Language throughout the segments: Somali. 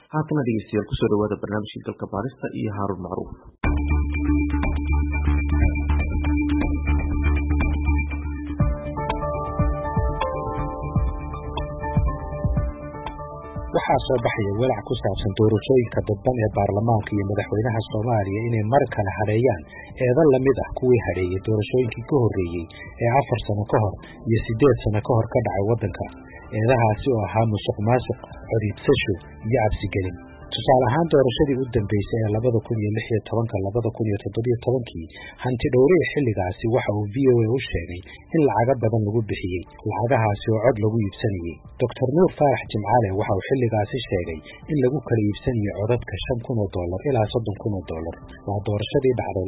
haatana dhegeystayaal kusoo dhawaada barnaamijka galka baarista iyo Haaruun Macruuf. waxaa soo baxaya walaac ku saabsan doorashooyinka dadban ee baarlamaanka iyo madaxweynaha Soomaaliya inay mar kale hareeyaan eedan la mid ah kuwii hareeyay doorashooyinkii ka horreeyay ee 4 sano ka hor iyo 8 sano ka hor ka dhacay waddanka. eedahaasi oo ahaa musuqmaasuq, codibsasho iyo cabsigelin. tusaale ahaan doorashadii u dambeysay ee 2016-2017 hanti dhowrihii xilligaasi waxa uu VOA u sheegay in lacago badan lagu bixiyey, lacagahaasi oo cod lagu iibsanayay. Dr. Nuur Faarax Jimcaale waxa uu xilligaasi sheegay in lagu kala iibsanayay codadka $5,000 ilaa $30,000. waa doorashadii dhacday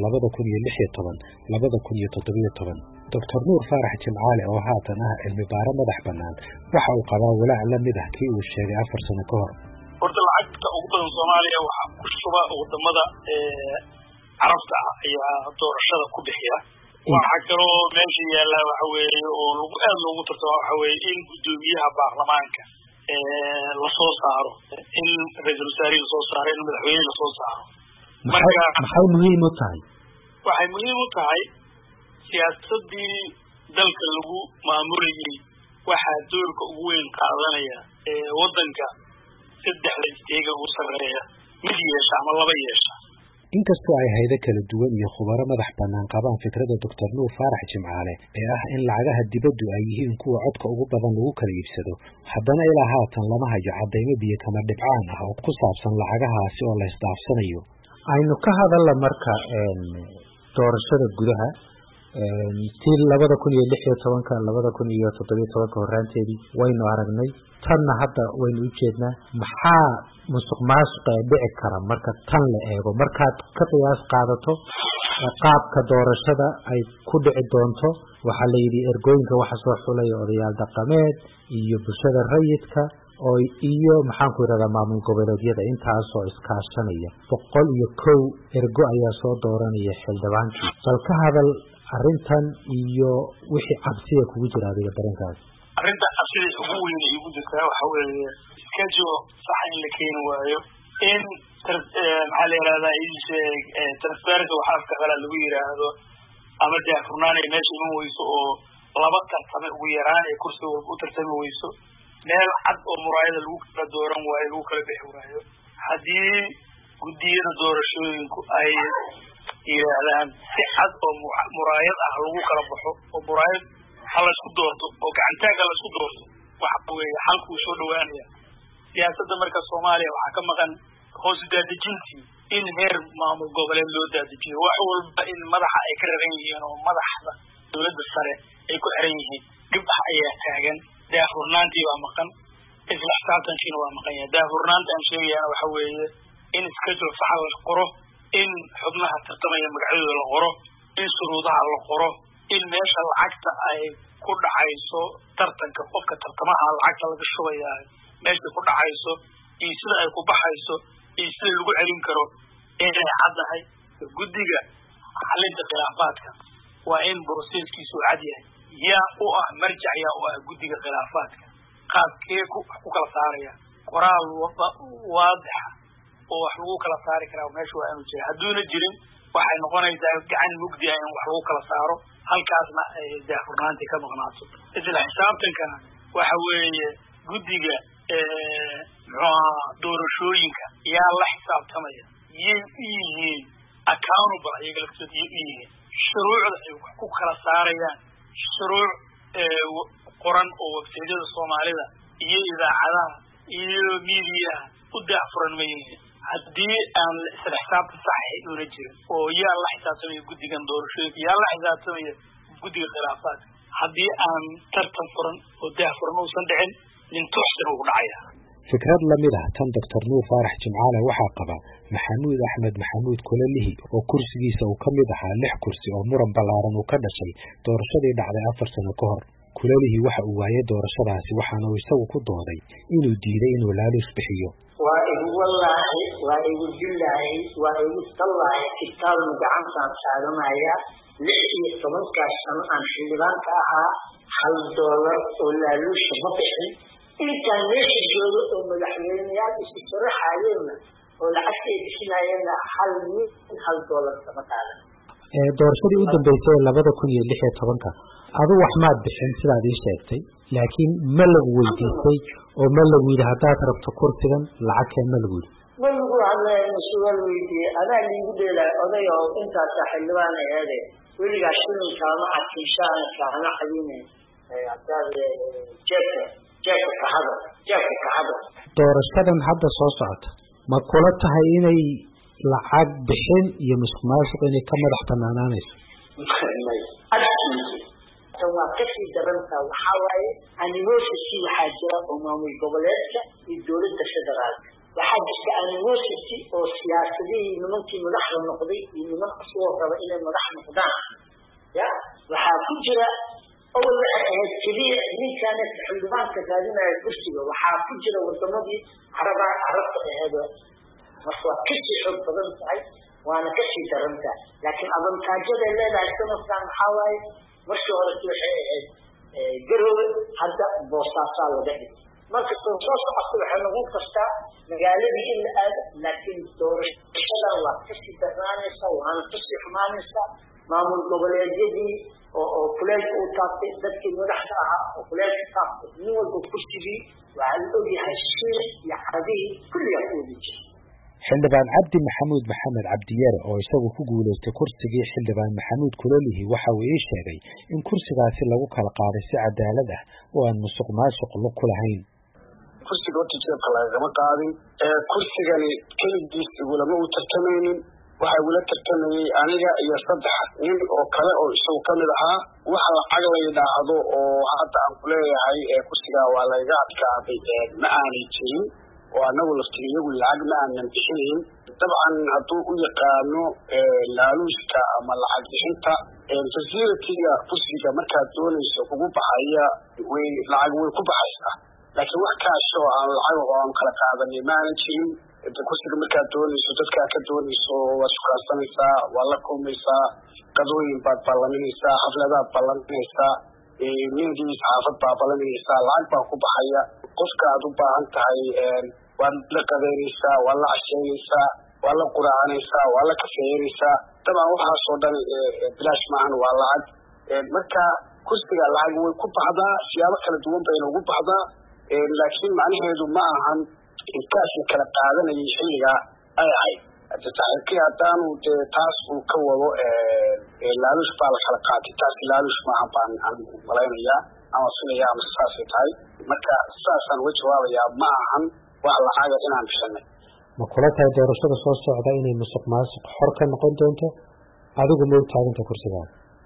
2016-2017. Dr. Nuur Faarax Jimcaale oo haatan ah cilmi baare madax bannaan waxa uu qabaa walaac la mid ah kii uu sheegay 4 sano ka hor. horta lacagta ugu badan Soomaaliya waxa ku shuba wadamada Carabta ayaa doorashada ku bixiya. waxa kaloo meesha yaala waxa weeye oo lagu aad loogu tartamo waxa weeye in gudoomiyaha baarlamaanka la soo saaro, in ra'iisul wasaare la soo saaro, in madaxweyne la soo saaro. maxay muhiim u tahay? waxay muhiim u tahay siyaasadii dalka lagu maamulayay waxa doorka ugu weyn qaadanaya wadanka saddexda isteega ugu sarreeya mid yeesha ama laba yeesha. inkastoo ay hay'ado kala duwan iyo khubaro madax bannaan qabaan fikradda Dr. Nuur Faarax Jimcaale ee ah in lacagaha dibaddu ay yihiin kuwa codka ugu badan lagu kala iibsado, haddana ilaa haatan lama hayo caddaymo biyo kama dhibcaan ah oo ku saabsan lacagahaasi oo la isdhaafsanayo. aynu ka hadalla marka doorashada gudaha tii 2016-2017 horaanteedii waynu aragnay, tanna hadda waynu u jeednaa. maxaa musuqmaasuqa dhici kara marka tan la eego, markaad ka qiyaas qaadato qaabka doorashada ay ku dhici doonto? waxaa la yidhi ergooyinka waxa soo xulaya odayaal dhaqameed iyo bulshada rayidka oo iyo maxaan ku yiraahdaa maamul goboleedyada intaasoo iskaashanaya. 101 ergo ayaa soo dooranaya xildhibaankii. bal ka hadal arrintan iyo wixii cabsiga kugu jira adiga dareenkaas. arrinta cabsida ugu weyn ee ugu jirta waxa weeye schedule sax in la keeni waayo, in maxaa la yiraahdaa transparency waxa afka kale lagu yiraahdo ama daahfurnaan ay meesha iman weyso oo laba tartame ugu yaraan ee kursi walba u tartami weyso, meel cad oo muraayada lagu kala dooran waayo, lagu kala bixi waayo. haddii guddiyada doorashooyinku ay yiraahdaan si cad oo muraayad ah lagu kala baxo oo muraayad hal isku doorto oo gacantaaga la isku doorto, waxa weeye halku soo dhawaanaya. siyaasadda marka Soomaaliya waxa ka maqan hoos daadejintii in heer maamul goboleed loo daadajiyo, wax walba in madaxa ay ka raran yihiin oo madaxda dawladda sare ay ku xiran yihiin. gabdhaha ayaa taagan, daahfurnaantii waa maqan, isla xisaabtankiina waa maqan yahay. daahfurnaanta aan sheegayana waxa weeye in schedule sax la qoro, in xubnaha tartamaya magacyadooda la qoro, in shuruudaha la qoro, in meesha lacagta ay ku dhacayso tartanka qofka tartamaha lacagta laga shubaya meesha ku dhacayso iyo sida ay ku baxayso iyo sida lagu celin karo inay caddahay. guddiga xalinta khilaafaadka waa in processkiisu cad yahay, yaa u ah marjac, yaa u ah guddiga khilaafaadka, qaabkee ku kala saaraya, qoraal waadixa oo wax lagu kala saari karaa meesha waa inuu jiro. hadduuna jirin waxay noqonaysaa gacan mugdi ah in wax lagu kala saaro, halkaasna ay daahfurnaantii ka maqnaato. isla xisaabtankana waxa weeye guddiga doorashooyinka yaa la xisaabtamaya, yay u yihiin accountable, iyaga laftood yay u yihiin. shuruucda ay wax ku kala saarayaan shuruuc qoran oo websaydyada Soomaalida iyo idaacadaha iyo miidiyaha u daahfuran ma yihiin. haddii aan isla xisaabta sax una jirin oo yaa la xisaabtamaya guddigan doorashooyinka, yaa la xisaabtamaya guddiga khilaafaadka, haddii aan tartan furan oo daahfuran uusan dhicin, nin tooxsan ugu dhacaya. fikrad la mid ah tan Dr. Nuur Faarax Jimcaale waxaa qaba Maxamuud Axmed Maxamuud Kulalihi oo kursigiisa uu ka mid ahaa 6 kursi oo muran ballaaran uu ka dhashay doorashadii dhacday 4 sano ka hor. Kulalihi waxa uu waayay doorashadaasi waxaana uu isagu ku dooday inuu diiday inuu laaluus bixiyo. waa igu wallaahi, waa igu billaahi, waa igu tallaahi kitaab gacantaan saaranaya 16 sano aan xildhibaanka ahaa $1 oo laaluusha ma bixin. intaan meesha joogo oo madaxweyneyaal isu sharaxayeenna oo lacagtay bixinayeenna $1 kama qaadan. doorashadii u dambeysay 2016 adu wax maad bixin sidaad ii sheegtay laakiin ma lagu weydiistay oo ma lagu yidhi haddaad rabto kursigan lacagkeen ma lagu yidhi ma lagu hadlay masuul weydiiyey anaa liigu dheelay oday oo intaas xildhibaan aheede weligaa shilin kaama adkiishaan kaama cadine haddaad jeebka ka hado doorashadan hadda soo socota ma kula tahay inay lacag bixin iyo musuqmaasuq inay ka madax banaanaanayso waa kasii daranta waxaa waaye animosity waxaa jira oo maamul goboleedka iyo dowladda federaalka waxaa jirta animosity oo siyaasadihii nimankii madaxda noqday iyo niman cusub raba inay madax noqdaan ya waxaa ku jira awal waxay ahayd keliya ninkaana xildhibaanka raadinaya kursiga waxaa ku jira wadamadii carabta aheed marka waa kasii xoog badan tahay waana kasii daranta laakiin avantaajada leedahay sanadkan waxaa waaye markii hore waxay ahayd garoowe hadda boosaasaa laga dhigay marka soo socota waxay noqon kartaa magaaladii in la aado laakiin doorashadan waa kasii darnaanaysa waana kasii xumaanaysa maamul goboleedyadii oo kuleelka u taabtay dadkii madaxda ahaa oo kuleelka taabtay nin walba kursigii waxaa la ogyahay shiir iyo caradihii kulligaa ku wadi jira xildhibaan cabdi maxamuud maxamed cabdiyare oo isagu ku guuleystay kursigii xildhibaan maxamuud kulolihi waxa uu ii sheegay in kursigaasi lagu kala qaaday si cadaalad ah oo aan musuqmaasuq ku lahayn kursiga horta jeebka lagama qaadin kursigani keligiis igulama u tartamaynin waxaa igula tartamayey aniga iyo 3 nin oo kale oo isagu kamid ahaa waxa lacag la yidhaahdo oo hadda aan ku leeyahay kursigaa waa layga adkaaday ma aanay jirin oo anagu laftigiyagu lacag ma aanan bixinayn dabcan hadduu u yaqaano laaluushka ama lacag bixinta facilitiga kursiga markaad doonayso kugu baxaya lacag way ku baxaysaa laakiin wax kaasho aan lacag oo aan kala qaadanay ma aanan jirin kursiga markaad doonayso dadkaa ka doonayso waad shukaansanaysaa waa la kulmaysaa qadooyin baad ballaminaysaa xafladaad ballaminaysaa meedii saxaafad baa ballaminaysaa lacag baa ku baxaya qofka aad u baahan tahay waad la qadeynaysaa waa la casheynaysaa waa la quraacanaysaa waa la kafeeynaysaa dabcan waxaasoo dhan bilaash maahan waa lacag marka kursiga lacag way ku baxdaa siyaabo kala duwan bayna ugu baxdaa laakiin macnaheedu ma ahan intaasi kala qaadanayay xilligaa ay ahayd saaxiibkii haddaanu dee taas uu ka wado laaluush baa la kala qaatay taas laaluush maahan baan aan malaynayaa ama filaya ama saasay tahay marka saasaan uga jawaabayaa ma ahan wax lacaga inaan bixinay ma kula tahay doorashada soo socda inay musuqmaasuq xor ka noqon doonto adigu ma u taaganta kursigaa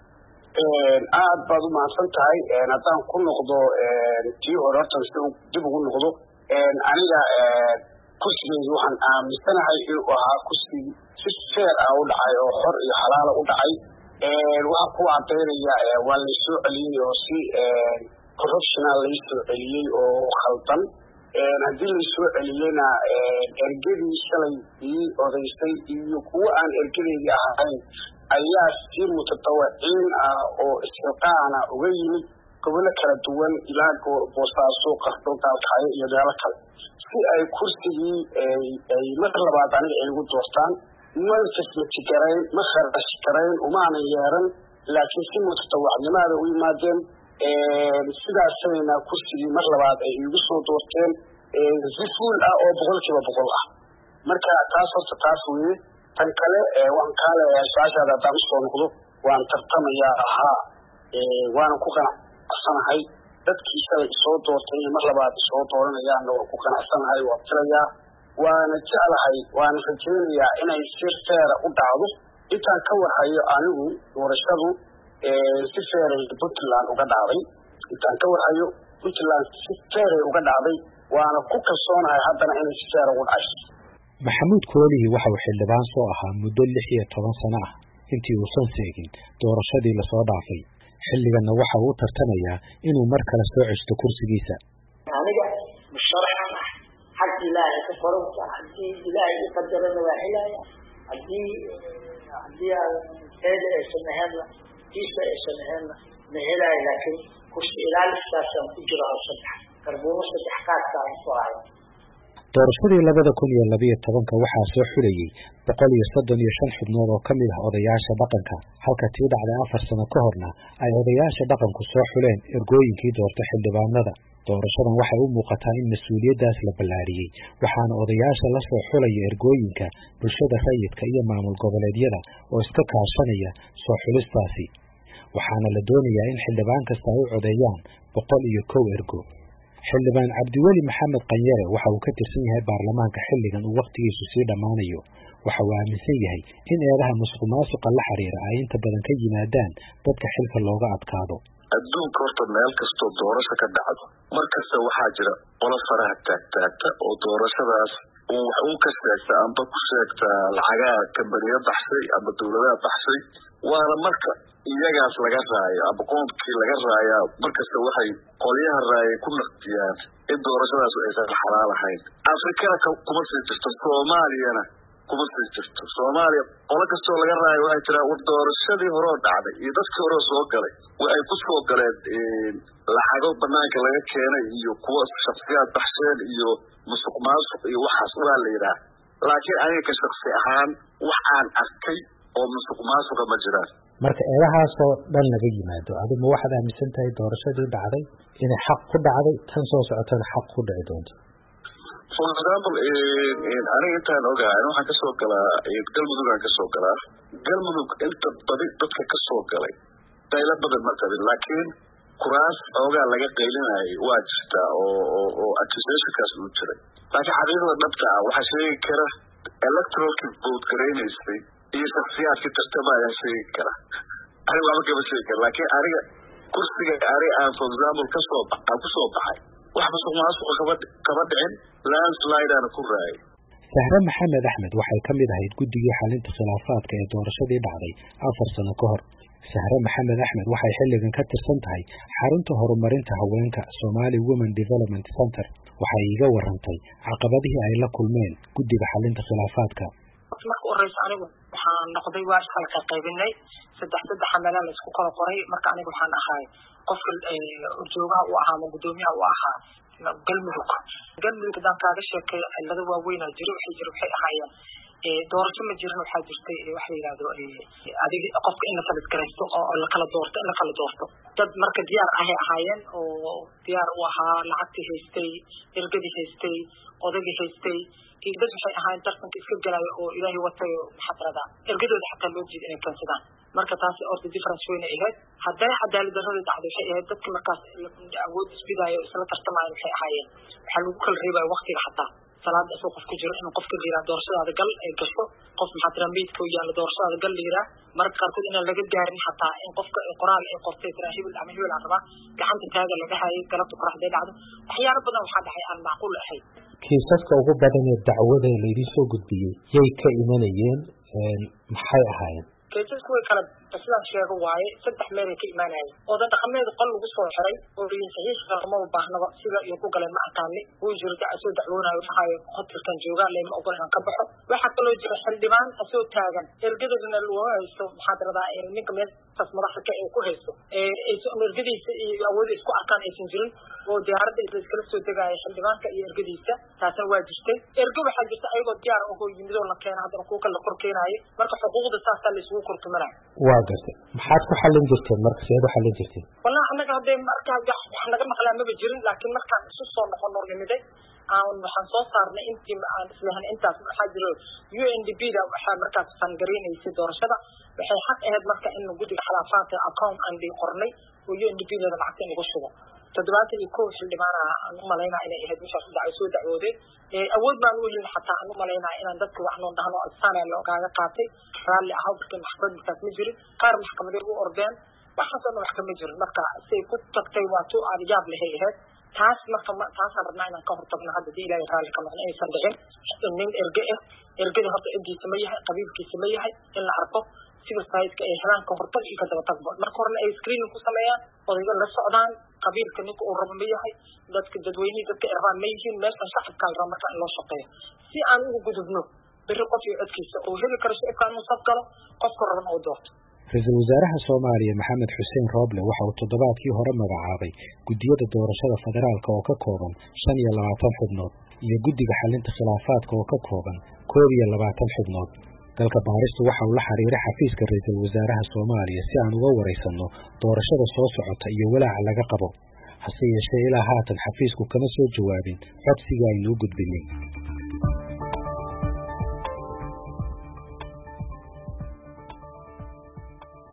aad baad u mahadsan tahay haddaan ku noqdo tii hore horta si dib ugu noqdo aniga kursigeydu waxaan aaminsanahay inuu ahaa kursi si feer ah u dhacay oo xor iyo xalaala u dhacay waxaan ku cadaynaya waa laysoo celiyey oo si corruptional laysoo celiyey oo khaldan haddii laysoo celiyeyna ergadii shalay ii odaysay iyo kuwo aan ergadeydii ahayn ayaa si mutadawiciin ah oo isxilqaana uga yimid gobollo kala duwan ilaa boosaaso qardo gaalkacyo iyo meelo kale si ay kursigii ay mar labaad aniga ay igu doortaan ma fasmajigarayn ma kharash garayn umaanan yeeran laakiin si mutadawacnimaada u yimaadeen sidaasayna kursigii mar labaad ay igu soo doorteen si fuul ah oo 100% ah marka taas horta taas weeye tan kale waan kaaleeyahay su-aashaada haddaan usoo noqdo waan tartamayaa ahaa waana ku qanacsanahay dadkii shalay isoo doortay mar labaad isoo dooranayaanna waan ku qanacsanahay waan filayaa waana jeclahay waana rajaynayaa inay si feera u dhacdo intaan ka warhayo anigu doorashadu si feeray puntland uga dhacday intaan ka warhayo puntland si feeray uga dhacday waana ku kalsoonahay haddana inay si feera ugu dhacay maxamuud kulolihi waxa uu xildhibaan soo ahaa muddo 16 sano ah intii uusan seegin doorashadii lasoo dhaafay xilliganna waxa uu tartamayaa inuu mar kale soo ceshto kursigiisa aniga musharaxan ah xag ilaahay ka qoranta haddii ilaahay i qadarana waa helaya haddii eeda aysan ahaynna kiisa aysan ahaynna ma helaya laakiin kursi ilaalistaasaan ku jira oo 3 karbuuno saddex kaadka aan soo hayo. doorashadii 2012 waxaa soo xulayay 135 xubnood oo ka mid ah odayaasha dhaqanka, halka tii dhacday 4 sano ka horna ay odayaasha dhaqanku soo xuleen ergooyinkii doorta xildhibaanada. doorashadan waxay u muuqataa in mas-uuliyaddaas la ballaariyey, waxaana odayaasha la soo xulaya ergooyinka bulshada rayidka iyo maamul goboleedyada oo iska kaashanaya soo xulistaasi, waxaana la doonayaa in xildhibaan kasta ay u codeeyaan 101 ergo. xildhibaan cabdiweli maxamed qanyare waxa uu ka tirsan yahay baarlamaanka xilligan uu wakhtigiisu sii dhammaanayo. waxa uu aaminsan yahay in eedaha musuqmaasuqa la xiriira ay inta badan ka yimaadaan dadka xilka looga adkaado. adduunka horta meel kastoo doorasho ka dhacdo markasta waxaa jira qolo faraha taagtaagta oo doorashadaas wax uu ka sheegta amba ku sheegta lacagaha kambaniya baxsay amba dowladaha baxsay, waana marka iyagaas laga raayo amba qoomkii laga raayaa markasta waxay qolyaha raayay ku naqdiyaan in doorashadaas aysan xalaal ahayn. afrikana kuma sii jirto, soomaaliyana kuma sii jirto. soomaaliya qolo kastoo laga raayo waxay tiraa war doorashadii horeo dhacday iyo dadkii horeo soo galay waxay ku soo galeen lacago banaanka laga keenay iyo kuwa shaksiyaad baxsheen iyo musuq maasuq iyo waxaas waa la yidhaah. laakiin aniga ka shaksi ahaan waxaan arkay oo musuq maasuqa ma jiraan. marka eedahaasoo dhan laga yimaado, adigu waxaad aaminsan tahay doorashadii dhacday inay xaq ku dhacday, tan soo socotana xaq ku dhici doonto? for example aniga intaan ogahay waxaan kasoo galaa galmudug aan kasoo galaa. galmudug inta badi dadka kasoo galay dayla badan ma qabin, laakiin kuraas oogaa laga qaylinayay waa jirtaa oo accusationkaas uu jiray. laakiin xaqiiqda dhabta ah waxaa sheegi kara electoralki vote garaynaysay iyo shaksiyaadka tartama ayaan sheegi kara. aniga lama gaba sheegi kara, laakiin aniga kursiga aniga aan for example aan kusoo baxay wax musuq maasuqa kama dhicin, landslide aana ku raayay. sahre maxamed axmed waxay ka mid ahayd guddigii xalinta khilaafaadka ee doorashadii dhacday 4 sano ka hor. sahre maxamed axmed waxay xilligan ka tirsan tahay xarunta horumarinta haweenka Somali Women Development Center. waxay iga warantay caqabadihii ay la kulmeen guddiga xalinta khilaafaadka. marka horeysa anigu waxaan noqday waa halka qaybinay saddex xamalaan isku kala qoray. marka anigu waxaan ahay qofka joogaha u ahaa gudoomiyaha u ahaa galmudug daan kaaga sheekay cilado waaweyn oo jira waxay ahaayeen doorasho ma jirin. waxaa jirtay waxa la yiraahdo adiga qofka in la kala garaysto oo la kala doorto dad marka diyaar ahaayeen oo diyaar u ahaa lacagtii haystay, ergadii haystay, odagii haystay. dad waxay ahaayeen tartanka iska galaya oo ilaahay watay muxadarada ergadooda xataa loo jeedo inay keensadaan. marka taasi orta difference weyn ay ahayd. haddana cadaalad darrada dhacday waxay ahayd dadka markaas awood isbidaayo isla tartamayo waxay ahaayeen waxaa lagu kala reebaya waqtiga xataa salaada asoo qof ku jiro in qofka la yiraahdo doorashadaada gal ay gasho, qof muxadara meydka u yaalla doorashadaada gal la yiraahdo. marka qaarkood inaan laga gaarin xataa in qofka qoraal ay qortay tira hebel ama hebel aan rabaa gacanta taaga laga hayay galabta qoraxday dhacdo. waxyaalo badan waxaa dhacay aan macquul ahayn. kiisaska ugu badan ee dacwada la idin soo gudbiyey yay ka imanayeen, maxay ahaayeen? kiisasku way kala sidaan sheego waaye 3 meel ay ka imaanayeen. odan dhaqameed qol lagu soo xiray oo saxiixa lama u baahnaba sida iyo ku galeen ma aqaani uu jirta asoo dacwoonayo waxay hotelkan jooga leema ogol inaan ka baxo. waxa kaloo jira xildhibaan asoo taagan ergadana loo haysto muxaadarada ninka meeshaas madaxda ee ku haysto ergadiisa iyo awood isku arkaan aysan jirin oo diyaaradda iskala soo degaya xildhibaanka iyo ergadiisa. taasna waa jirtay. ergo waxaa jirta ayagoo diyaar oo yimid oo la keenay haddana kuwa kala kor keenayo. marka xuquuqda saasa la isugu kortumanay. waa gartay. maxaad ku xallin jirteen marka seed u xallin jirteen? wallahi anaga hadee markaa wax naga maqlaan ma jirin, laakiin markaan isu soo noqono nimiday waxaan soo saarnay intii aan islahan intaas waxaa jiro UNDP-da waxaa markaas fangareynaysay doorashada. waxay xaq ahayd marka in guddiga khilaafaadka account aan qornay oo UNDP-da lacagta inagu shubo. 71 xildhibaan aan u malaynaa inay ahayd meeshaas soo dacwooday. awood baan u helin xataa aan u malaynaa inaan dadka wax noo dhahno asaan loogaga qaatay raalli ah halka maxkamadda ma jirin. qaar maxkamadeed u ordeen waxaasoo wax kama jirin. marka say ku tagtay waa tuu aan yaab leh ahayd. taas marka taasaan rabnaa inaan ka hortagno hadda dii ilaahay raalli ka noqon aysan dhicin. nin ergada horta intiisa ma yahay, qabiilkiisa ma yahay in la arko civil society ay helaan ka hortag iyo ka daba tagbo. marka horena ay screening ku sameeyaan odayga la socdaan qabiilka ninka uu rabo ma yahay, dadka dadweynaha dadka iraan ma yihiin, meesha shacabka la marka in loo shaqeeyo si aan ugu gudubno bari qof iyo codkiisa oo heli karo shacabka inuu saf galo qofka rabana uu doorto. ra-iisul wasaaraha Soomaaliya Maxamed Xuseen Rooble waxa uu toddobaadkii hore magacaabay gudiyada doorashada federaalka oo ka kooban 25 xubnood iyo guddiga xalinta khilaafaadka oo ka kooban 21 xubnood. dalka baaristu waxa uu la xiriiray xafiiska ra-iisul wasaaraha Soomaaliya si aan uga wareysano doorashada soo socota iyo walaaca laga qabo. hase yeeshee ilaa haatan xafiisku kama soo jawaabin codsiga aynu u gudbinay.